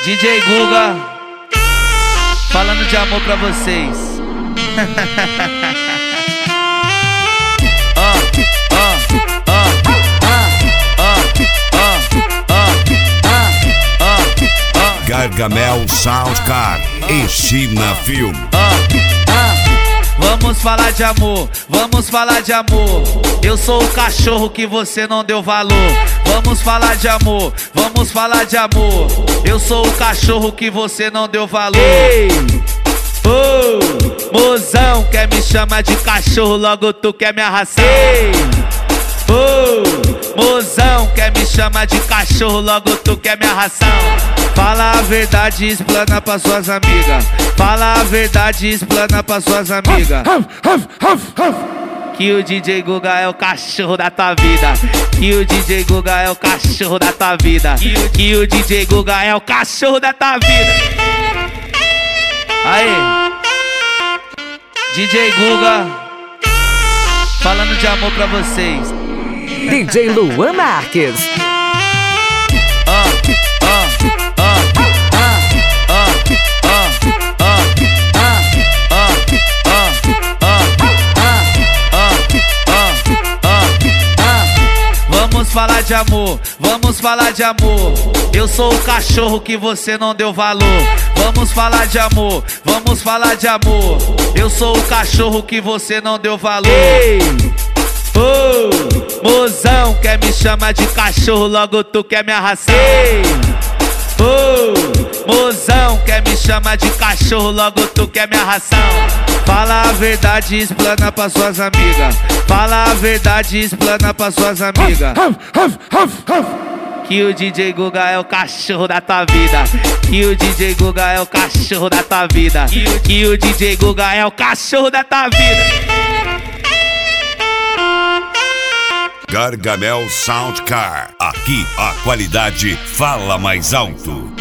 DJ Guga, falando de amor pra vocês. Gargamel Soundcar e China Film. Vamos falar de amor, vamos falar de amor. Eu sou o cachorro que você não deu valor. Vamos falar de amor, vamos falar de amor. Eu sou o cachorro que você não deu valor. Ei! Oh, mozão, quer me chamar de cachorro, logo tu quer me arrasar. Ei! Oh, mozão, quer me chamar de cachorro, logo tu quer me arrasar. Fala a verdade e explana pra suas amigas. Fala a verdade e explana pra suas amigas. Que o DJ Guga é o cachorro da tua vida. Que o DJ Guga é o cachorro da tua vida. Que o DJ Guga é o cachorro da tua vida. Aí, DJ Guga, falando de amor pra vocês. DJ Luan Marques. Vamos falar de amor, vamos falar de amor. Eu sou o cachorro que você não deu valor. Vamos falar de amor, vamos falar de amor. Eu sou o cachorro que você não deu valor. Ei! Oh, mozão, quer me chamar de cachorro, logo tu quer me arrasar. Ei! Oh, mozão, quer me chamar de cachorro, logo tu quer me arrasar. Fala a verdade e explana pra suas amigas. Fala a verdade e explana pra suas amigas. Que o DJ Guga é o cachorro da tua vida. Que o DJ Guga é o cachorro da tua vida. Que o DJ Guga é o cachorro da tua vida. Gargamel Soundcar. Aqui a qualidade fala mais alto.